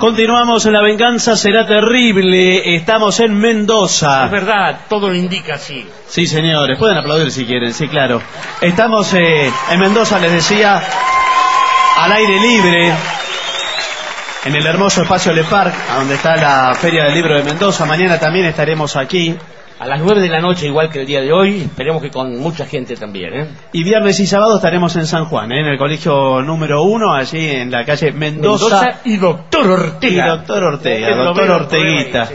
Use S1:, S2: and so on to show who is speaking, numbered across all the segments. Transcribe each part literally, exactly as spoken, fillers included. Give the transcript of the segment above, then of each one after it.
S1: Continuamos en La Venganza Será Terrible. Estamos en Mendoza.
S2: Es verdad, todo lo indica así.
S1: Sí, señores, pueden aplaudir si quieren, sí, claro. Estamos eh, en Mendoza, les decía, al aire libre, en el hermoso espacio Le Parc, donde está la Feria del Libro de Mendoza. Mañana también estaremos aquí.
S2: A las nueve de la noche, igual que el día de hoy, esperemos que con mucha gente también, ¿eh?
S1: Y viernes y sábado estaremos en San Juan, ¿eh? En el colegio número uno, allí en la calle Mendoza.
S2: Mendoza y Doctor Ortega.
S1: Y Doctor Ortega, Doctor Orteguita.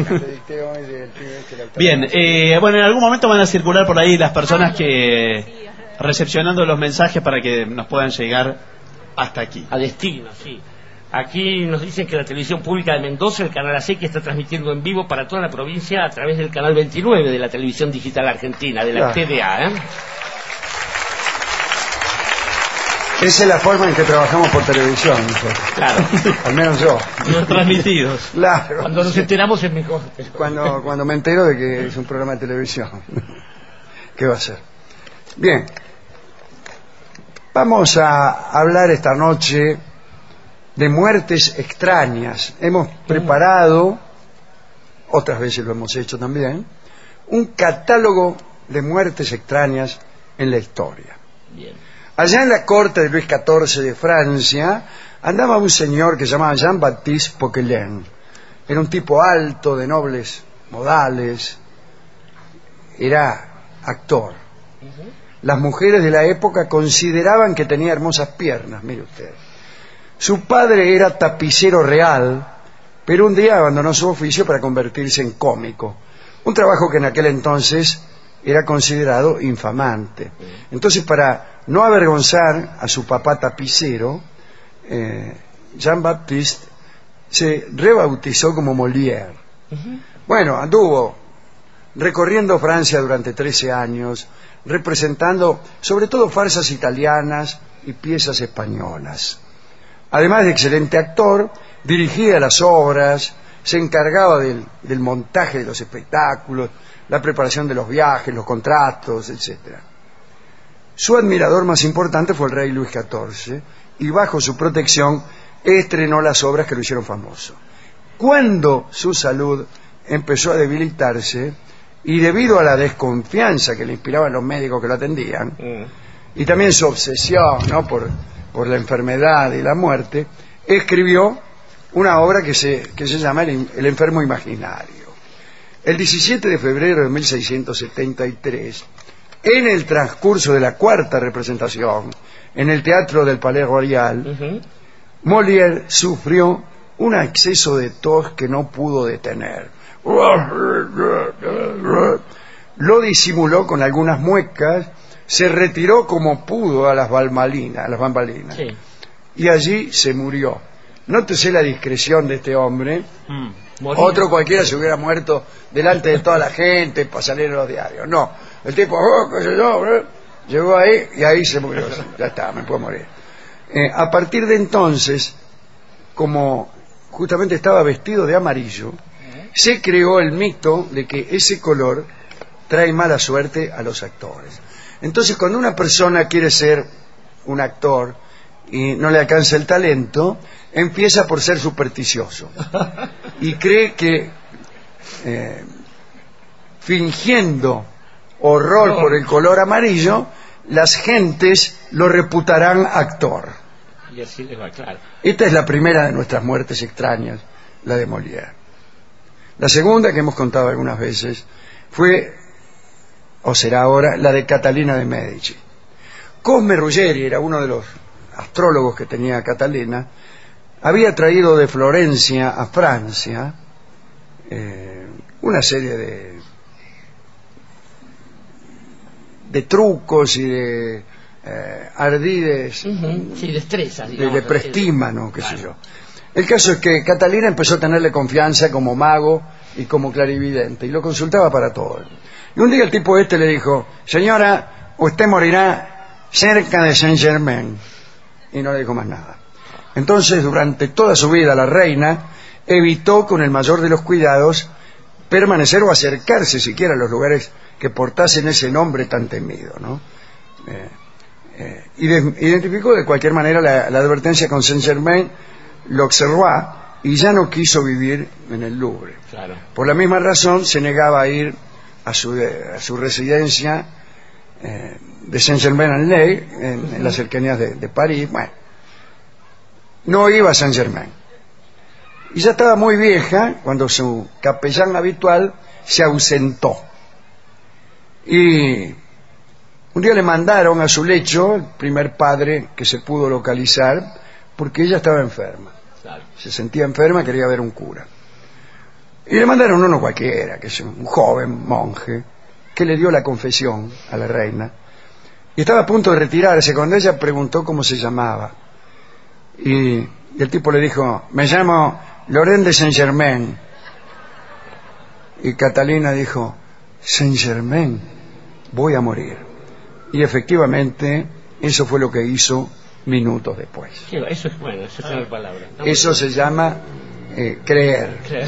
S1: Bien, eh, bueno, en algún momento van a circular por ahí las personas que recepcionando los mensajes para que nos puedan llegar hasta aquí.
S2: A destino, sí. Aquí nos dicen que la televisión pública de Mendoza, el canal A C, que está transmitiendo en vivo para toda la provincia a través del canal veintinueve de la televisión digital argentina, de la
S3: claro.
S2: T D A, ¿eh?
S3: Esa es la forma en que trabajamos por televisión, nosotros.
S2: Claro.
S3: Al menos yo.
S1: Los transmitidos.
S3: Claro.
S2: Cuando nos enteramos es mejor.
S3: Cuando, cuando me entero de que es un programa de televisión. ¿Qué va a ser? Bien. Vamos a hablar esta noche de muertes extrañas. Hemos preparado, otras veces lo hemos hecho también, un catálogo de muertes extrañas en la historia.
S2: Bien.
S3: Allá en la corte de Luis catorce de Francia andaba un señor que se llamaba Jean-Baptiste Poquelin. Era un tipo alto, de nobles modales, era actor. Uh-huh. Las mujeres de la época consideraban que tenía hermosas piernas, mire usted. Su padre era tapicero real, pero un día abandonó su oficio para convertirse en cómico. Un trabajo que en aquel entonces era considerado infamante. Entonces, para no avergonzar a su papá tapicero, eh, Jean-Baptiste se rebautizó como Molière. Uh-huh. Bueno, anduvo recorriendo Francia durante trece años, representando sobre todo farsas italianas y piezas españolas. Además de excelente actor, dirigía las obras, se encargaba del, del montaje de los espectáculos, la preparación de los viajes, los contratos, etcétera. Su admirador más importante fue el rey Luis catorce, y bajo su protección estrenó las obras que lo hicieron famoso. Cuando su salud empezó a debilitarse, y debido a la desconfianza que le inspiraban los médicos que lo atendían, mm. y también su obsesión, ¿no?, por... por la enfermedad y la muerte, escribió una obra que se, que se llama El, El enfermo imaginario. El diecisiete de febrero de mil seiscientos setenta y tres, en el transcurso de la cuarta representación, en el Teatro del Palais Royal, uh-huh. Molière sufrió un exceso de tos que no pudo detener. Lo disimuló con algunas muecas, se retiró como pudo a las bambalinas, a las bambalinas, sí. Y allí se murió. Nótese la discreción de este hombre. Mm, Otro cualquiera se hubiera muerto delante de toda la gente para salir en los diarios. No, el tipo, oh, qué sé yo, ¿eh? Llegó ahí y ahí se murió. Ya está, me puedo morir. Eh, a partir de entonces, como justamente estaba vestido de amarillo, se creó el mito de que ese color trae mala suerte a los actores. Entonces, cuando una persona quiere ser un actor y no le alcanza el talento, empieza por ser supersticioso y cree que eh, fingiendo horror por el color amarillo, las gentes lo reputarán actor.
S2: Y así les va, claro.
S3: Esta es la primera de nuestras muertes extrañas, la de Molière. La segunda, que hemos contado algunas veces, fue, o será ahora, la de Catalina de Medici. Cosme Ruggeri era uno de los astrólogos que tenía Catalina. Había traído de Florencia a Francia eh, una serie de de trucos y de eh, ardides,
S2: uh-huh. sí, destrezas,
S3: de,
S2: digamos,
S3: de prestímano, qué
S2: claro.
S3: sé yo. El caso es que Catalina empezó a tenerle confianza como mago y como clarividente, y lo consultaba para todo. Y un día el tipo este le dijo: señora, usted morirá cerca de Saint-Germain. Y no le dijo más nada. Entonces, durante toda su vida, la reina evitó con el mayor de los cuidados permanecer o acercarse siquiera a los lugares que portasen ese nombre tan temido, ¿no? Eh, eh, identificó de cualquier manera la, la advertencia con Saint-Germain, l'Auxerrois, y ya no quiso vivir en el Louvre.
S2: Claro.
S3: Por la misma razón se negaba a ir a su, a su residencia eh, de Saint-Germain-en-Laye, en, en las cercanías de, de París. Bueno, no iba a Saint-Germain. Y ya estaba muy vieja cuando su capellán habitual se ausentó. Y un día le mandaron a su lecho el primer padre que se pudo localizar, porque ella estaba enferma.
S2: Claro.
S3: Se sentía enferma, quería ver un cura. Y le mandaron uno cualquiera, que es un joven monje, que le dio la confesión a la reina. Y estaba a punto de retirarse cuando ella preguntó cómo se llamaba. Y, y el tipo le dijo, me llamo Laurent de Saint-Germain. Y Catalina dijo, Saint-Germain, voy a morir. Y efectivamente, eso fue lo que hizo minutos después.
S2: Sí, eso es bueno, eso es una palabra. No,
S3: eso se llama eh, creer.
S2: creer.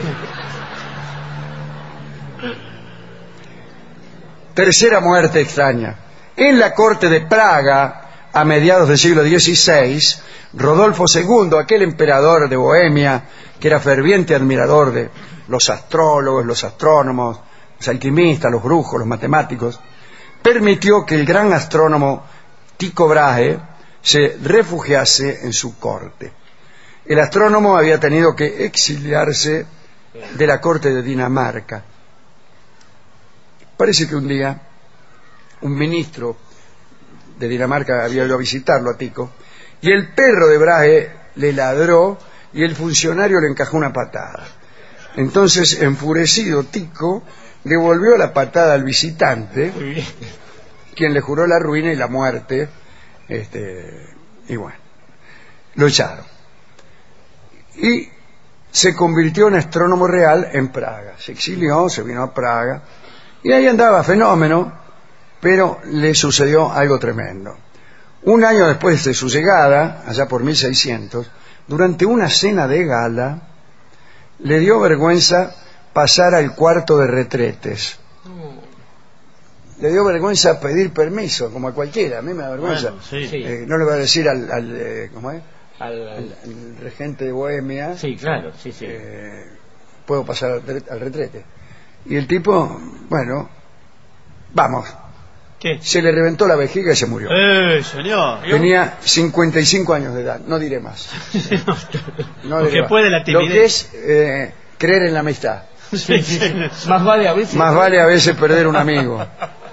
S3: Tercera muerte extraña. En la corte de Praga, a mediados del siglo dieciséis, Rodolfo segundo, aquel emperador de Bohemia, que era ferviente admirador de los astrólogos, los astrónomos, los alquimistas, los brujos, los matemáticos, permitió que el gran astrónomo Tycho Brahe se refugiase en su corte. El astrónomo había tenido que exiliarse de la corte de Dinamarca. Parece que un día un ministro de Dinamarca había ido a visitarlo a Tycho, y el perro de Brahe le ladró y el funcionario le encajó una patada. Entonces, enfurecido, Tycho devolvió la patada al visitante, quien le juró la ruina y la muerte. Este, y bueno, lo echaron. Y se convirtió en astrónomo real en Praga. Se exilió, se vino a Praga, y ahí andaba fenómeno, pero le sucedió algo tremendo. Un año después de su llegada, allá por mil seiscientos, durante una cena de gala, le dio vergüenza pasar al cuarto de retretes. Le dio vergüenza pedir permiso, como a cualquiera. A mí me da vergüenza.
S1: Bueno, sí.
S3: Eh, no le va a decir al, al eh, ¿cómo es?
S2: Al,
S3: Al, al regente de Bohemia.
S2: sí, claro, sí, sí.
S3: Eh, puedo pasar al, al retrete. Y el tipo, bueno, vamos.
S1: ¿Qué?
S3: Se le reventó la vejiga y se murió.
S1: ¡Eh, señor!
S3: Tenía cincuenta y cinco años de edad. No diré más. No
S1: Porque
S3: diré más.
S1: puede la
S3: Lo
S1: timidez.
S3: que es eh, creer en la amistad.
S2: Sí, sí. Más vale a veces.
S3: Más vale a veces perder un amigo.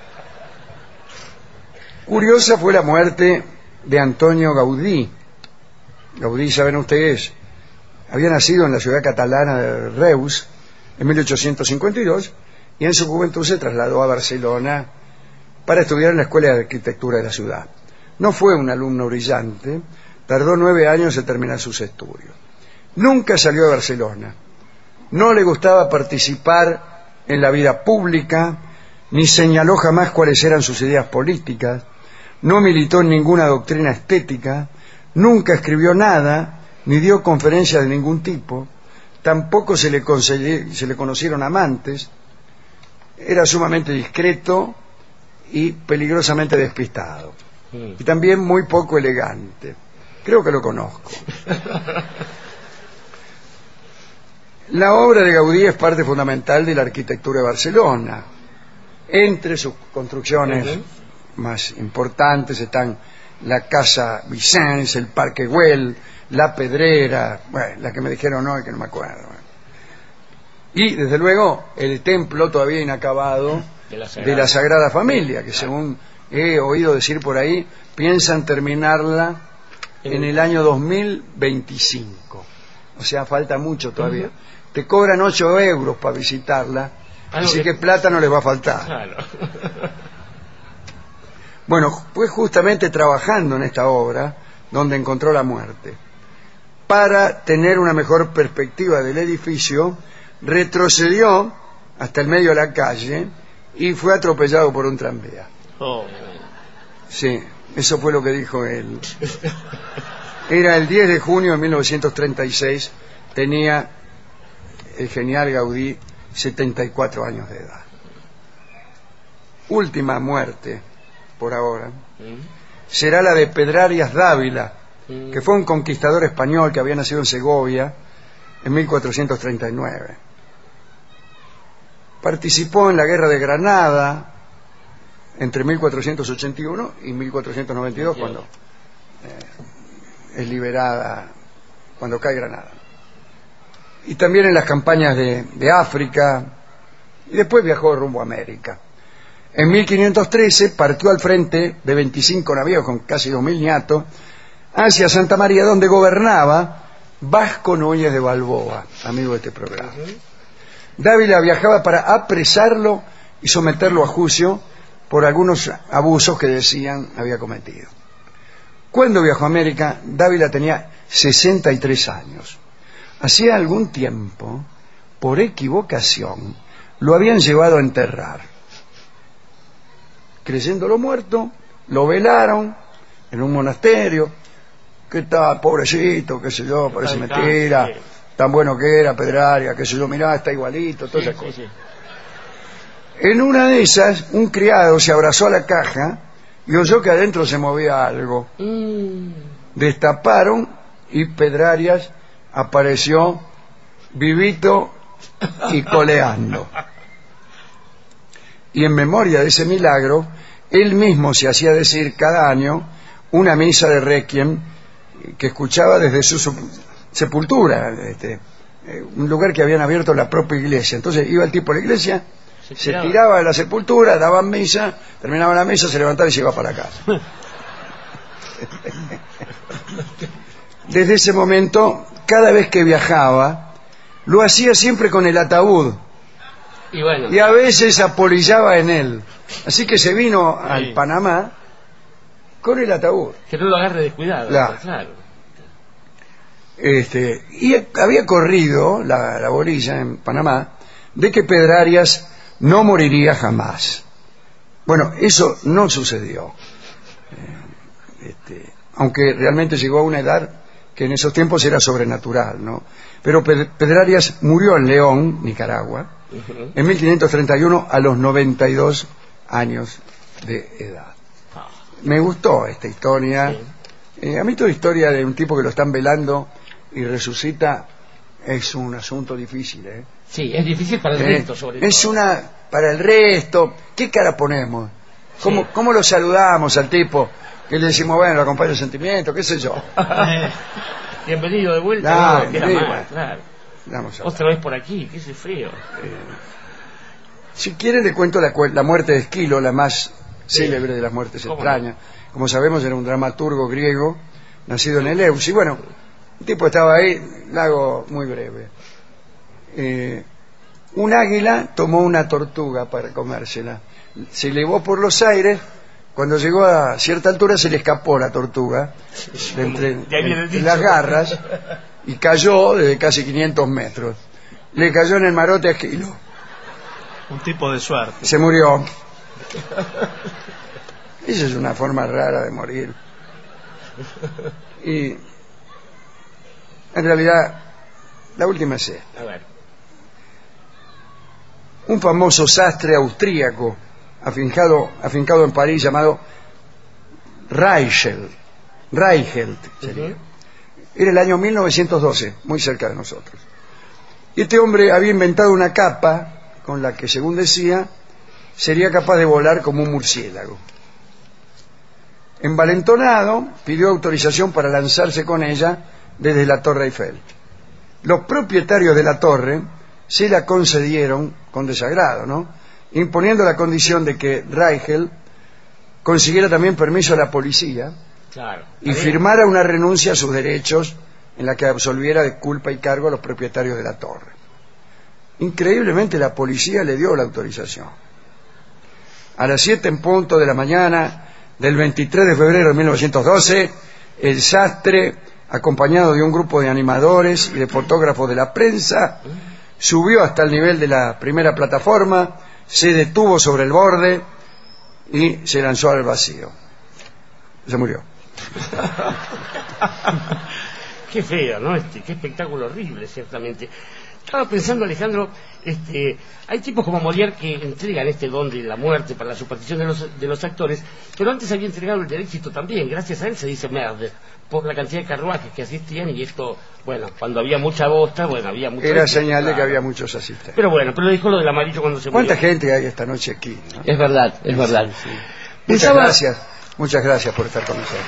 S3: Curiosa fue la muerte de Antonio Gaudí. Gaudí, saben ustedes, había nacido en la ciudad catalana de Reus en mil ochocientos cincuenta y dos y en su juventud se trasladó a Barcelona para estudiar en la Escuela de Arquitectura de la ciudad. No fue un alumno brillante, tardó nueve años en terminar sus estudios. Nunca salió de Barcelona, no le gustaba participar en la vida pública, ni señaló jamás cuáles eran sus ideas políticas, no militó en ninguna doctrina estética, nunca escribió nada, ni dio conferencias de ningún tipo, tampoco se le, se le conocieron amantes, era sumamente discreto y peligrosamente despistado, y también muy poco elegante. Creo que lo conozco. La obra de Gaudí es parte fundamental de la arquitectura de Barcelona. Entre sus construcciones uh-huh. más importantes están la Casa Vicens, el Parque Güell, la Pedrera, bueno, la que me dijeron hoy que no me acuerdo. Y desde luego el templo todavía inacabado
S2: de la Sagrada,
S3: de la Sagrada Familia, que según he oído decir por ahí, piensan terminarla en el año dos mil veinticinco. O sea, falta mucho todavía. Uh-huh. Te cobran ocho euros para visitarla, ah, así no, que plata no les va a faltar.
S2: Claro.
S3: Bueno, fue justamente trabajando en esta obra donde encontró la muerte. Para tener una mejor perspectiva del edificio, retrocedió hasta el medio de la calle y fue atropellado por un tranvía.
S1: Oh.
S3: Sí, eso fue lo que dijo él. Era el diez de junio de mil novecientos treinta y seis, tenía el genial Gaudí setenta y cuatro años de edad. Última muerte, por ahora, será la de Pedrarias Dávila, que fue un conquistador español que había nacido en Segovia en mil cuatrocientos treinta y nueve. Participó en la Guerra de Granada entre mil cuatrocientos ochenta y uno y mil cuatrocientos noventa y dos, cuando eh, es liberada, cuando cae Granada. Y también en las campañas de, de África, y después viajó rumbo a América. En mil quinientos trece partió al frente de veinticinco navíos con casi dos mil ñatos hacia Santa María, donde gobernaba Vasco Núñez de Balboa, amigo de este programa. Dávila viajaba para apresarlo y someterlo a juicio por algunos abusos que decían había cometido. Cuando viajó a América, Dávila tenía sesenta y tres años. Hacía algún tiempo, por equivocación, lo habían llevado a enterrar. Creyéndolo muerto, lo velaron en un monasterio. ¿Qué tal, pobrecito? ¿Qué sé yo? Parece mentira. Sí. Tan bueno que era, Pedraria, qué sé yo, mirá, está igualito, todas sí, esas cosas. Sí, sí. En una de esas, un criado se abrazó a la caja y oyó que adentro se movía algo. Mm. Destaparon y Pedrarias apareció vivito y coleando. Y en memoria de ese milagro, él mismo se hacía decir cada año una misa de requiem que escuchaba desde su sepultura, este, un lugar que habían abierto la propia iglesia. Entonces iba el tipo a la iglesia, se tiraba, se tiraba de la sepultura, daban misa, terminaba la misa, se levantaba y se iba para la casa. Desde ese momento, cada vez que viajaba, lo hacía siempre con el ataúd. Y, bueno, y a veces apolillaba en él. Así que se vino sí. al Panamá con el ataúd.
S2: Que no lo agarre descuidado.
S3: Claro. claro. Este, y había corrido la, la bolilla en Panamá de que Pedrarias no moriría jamás. Bueno, eso no sucedió. Eh, este, aunque realmente llegó a una edad que en esos tiempos era sobrenatural, ¿no? Pero Pedrarias murió en León, Nicaragua, uh-huh. en mil quinientos treinta y uno a los noventa y dos años de edad. Me gustó esta historia. Sí. Eh, a mí toda historia de un tipo que lo están velando y resucita es un asunto difícil, ¿eh?
S2: Sí, es difícil para el eh, resto, sobre
S3: es
S2: todo.
S3: Es una... para el resto, ¿qué cara ponemos? ¿Cómo, sí. ¿Cómo lo saludamos al tipo? Que le decimos, bueno, lo acompaña el sentimiento, qué sé yo.
S2: Bienvenido de vuelta.
S3: No, no, mal,
S2: claro. Otra vez por aquí, qué es feo. Eh,
S3: si quiere le cuento la, la muerte de Esquilo, la más sí. célebre de las muertes extrañas. No? Como sabemos, era un dramaturgo griego, nacido en Eleus. Y bueno, el tipo estaba ahí, la hago muy breve. Eh, un águila tomó una tortuga para comérsela. Se elevó por los aires. Cuando llegó a cierta altura se le escapó la tortuga de entre, de entre las garras y cayó desde casi quinientos metros. Le cayó en el marote a Esquilo.
S1: Un tipo de suerte.
S3: Se murió. Esa es una forma rara de morir. Y en realidad la última es esta.
S2: A ver.
S3: Un famoso sastre austríaco afincado, afincado en París llamado Reichelt, Reichelt sería. Uh-huh. Era el año mil novecientos doce, muy cerca de nosotros. Y este hombre había inventado una capa con la que, según decía, sería capaz de volar como un murciélago. Envalentonado, pidió autorización para lanzarse con ella desde la Torre Eiffel. Los propietarios de la torre se la concedieron con desagrado, ¿no? Imponiendo la condición de que Reichelt consiguiera también permiso a la policía
S2: claro,
S3: y firmara una renuncia a sus derechos en la que absolviera de culpa y cargo a los propietarios de la torre. Increíblemente la policía le dio la autorización. A las siete en punto de la mañana del veintitrés de febrero de mil novecientos doce, el sastre, acompañado de un grupo de animadores y de fotógrafos de la prensa, subió hasta el nivel de la primera plataforma, se detuvo sobre el borde y se lanzó al vacío. Se murió.
S2: Qué feo, ¿no? Este, qué espectáculo horrible, ciertamente. Estaba pensando, Alejandro, este, hay tipos como Molière que entregan este don de la muerte para la superstición de los, de los actores, pero antes había entregado el del éxito también. Gracias a él se dice merde, por la cantidad de carruajes que asistían, y esto, bueno, cuando había mucha bosta, bueno, había mucho...
S3: Era señal de que había muchos asistentes.
S2: Pero bueno, pero dijo lo del amarillo cuando se murió.
S3: ¿Cuánta gente hay esta noche aquí, ¿no?
S2: Es verdad, es verdad.
S3: Sí, sí. Muchas
S2: Pensaba...
S3: gracias, muchas gracias por estar con nosotros.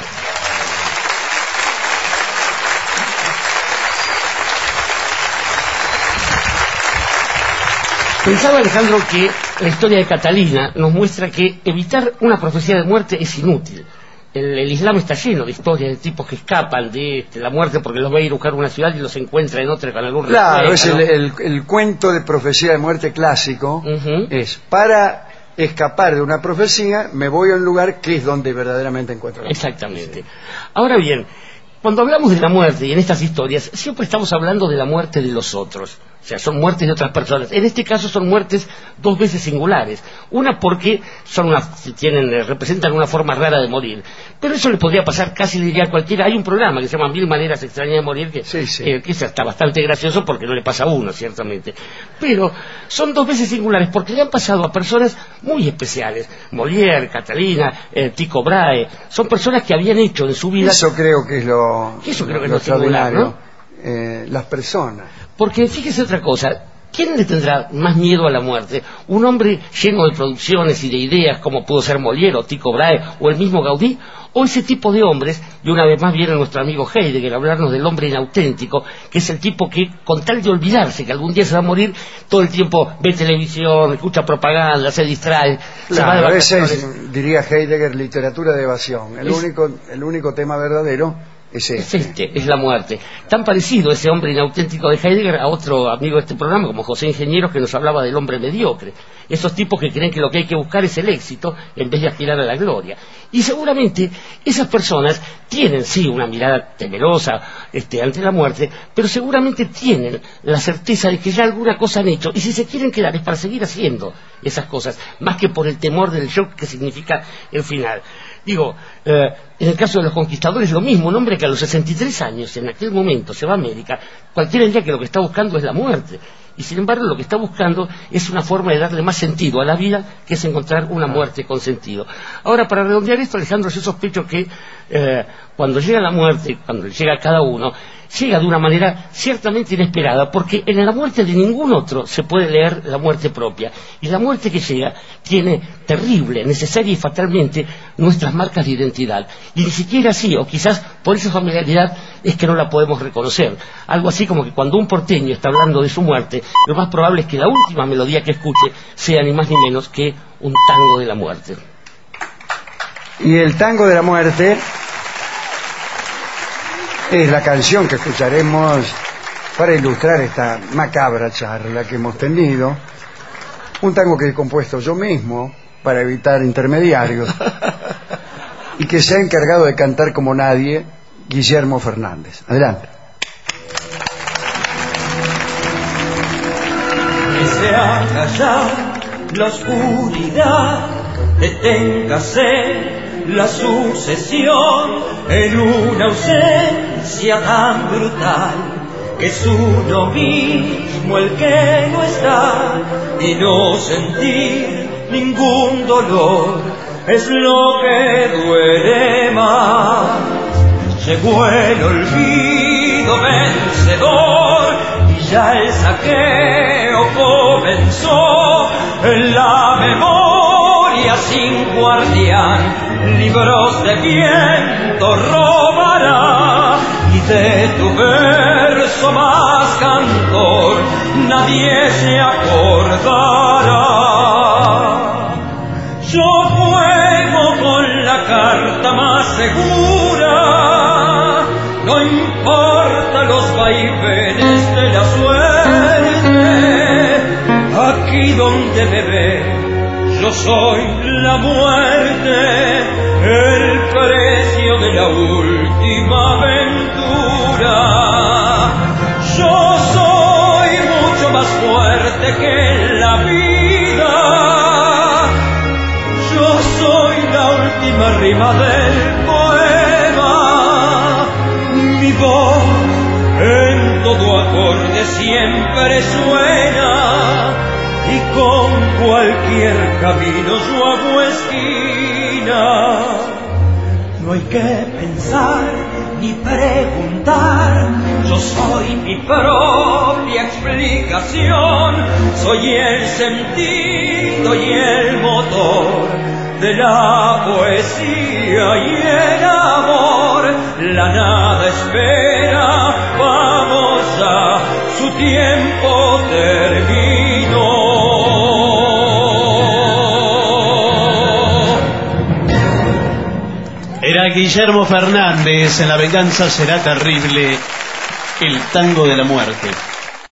S2: Pensaba, Alejandro, que la historia de Catalina nos muestra que evitar una profecía de muerte es inútil. El, el Islam está lleno de historias de tipos que escapan de este, la muerte porque los va a ir a buscar a una ciudad y los encuentra en otra con algún
S3: Claro,
S2: respeto,
S3: es
S2: ¿no?
S3: el, el, el cuento de profecía de muerte clásico.
S2: Uh-huh.
S3: Es para escapar de una profecía, me voy a un lugar que es donde verdaderamente encuentro la muerte.
S2: Exactamente. Sí. Ahora bien, cuando hablamos de la muerte y en estas historias, siempre estamos hablando de la muerte de los otros. O sea, son muertes de otras personas. En este caso son muertes dos veces singulares. Una porque son una, tienen, representan una forma rara de morir. Pero eso le podría pasar casi, diría, a cualquiera. Hay un programa que se llama Mil Maneras Extrañas de Morir, que,
S3: sí, sí.
S2: que, que está bastante gracioso porque no le pasa a uno, ciertamente. Pero son dos veces singulares porque le han pasado a personas muy especiales. Molière, Catalina, eh, Tycho Brahe. Son personas que habían hecho en su vida...
S3: Eso creo que es lo,
S2: eso creo que
S3: lo
S2: es lo singular,
S3: extraordinario.
S2: ¿no?
S3: Eh, las personas.
S2: Porque fíjese otra cosa, ¿quién le tendrá más miedo a la muerte? ¿Un hombre lleno de producciones y de ideas como pudo ser Molière o Tycho Brahe o el mismo Gaudí? ¿O ese tipo de hombres, y una vez más viene nuestro amigo Heidegger a hablarnos del hombre inauténtico, que es el tipo que, con tal de olvidarse que algún día se va a morir, todo el tiempo ve televisión, escucha propaganda, se distrae,
S3: Claro,
S2: se va de vacaciones?
S3: ese es, diría Heidegger, literatura de evasión. El,
S2: Es...
S3: único, el único tema verdadero es este.
S2: Es este, es la muerte. Tan parecido ese hombre inauténtico de Heidegger a otro amigo de este programa, como José Ingenieros, que nos hablaba del hombre mediocre. Esos tipos que creen que lo que hay que buscar es el éxito en vez de aspirar a la gloria. Y seguramente esas personas tienen, sí, una mirada temerosa este, ante la muerte, pero seguramente tienen la certeza de que ya alguna cosa han hecho, y si se quieren quedar es para seguir haciendo esas cosas, más que por el temor del shock que significa el final. Digo, eh, en el caso de los conquistadores lo mismo, un hombre que a los sesenta y tres años, en aquel momento, se va a América, cualquiera diría que lo que está buscando es la muerte, y sin embargo lo que está buscando es una forma de darle más sentido a la vida, que es encontrar una muerte con sentido. Ahora, para redondear esto, Alejandro, yo sospecho que eh, cuando llega la muerte, cuando llega a cada uno, llega de una manera ciertamente inesperada, porque en la muerte de ningún otro se puede leer la muerte propia, y la muerte que llega tiene terrible, necesaria y fatalmente nuestras marcas de identidad, y ni siquiera así, o quizás por esa familiaridad es que no la podemos reconocer. Algo así como que cuando un porteño está hablando de su muerte, lo más probable es que la última melodía que escuche sea ni más ni menos que un tango de la muerte.
S3: Y el tango de la muerte es la canción que escucharemos para ilustrar esta macabra charla que hemos tenido. Un tango que he compuesto yo mismo para evitar intermediarios y que se ha encargado de cantar como nadie Guillermo Fernández. Adelante.
S4: Que se haga ya la oscuridad, deténgase la sucesión en una ausencia tan brutal, que es uno mismo el que no está, y no sentir ningún dolor es lo que duele más. Llegó el olvido vencedor y ya el saqueo comenzó en la memoria sin guardián, libros de viento robará, y de tu verso más cantor nadie se acordará. Yo juego con la carta más segura, no importa los vaivenes de la suerte, aquí donde me ve yo soy la muerte, el precio de la última aventura. Yo soy mucho más fuerte que la vida, yo soy la última rima del poema, mi voz en todo acorde que siempre suena y con cualquier camino su agua esquina. No hay que pensar ni preguntar, yo soy mi propia explicación, soy el sentido y el motor de la poesía y el amor. La nada espera, vamos ya, su tiempo terminó.
S1: Era Guillermo Fernández en La venganza será terrible, el tango de la muerte.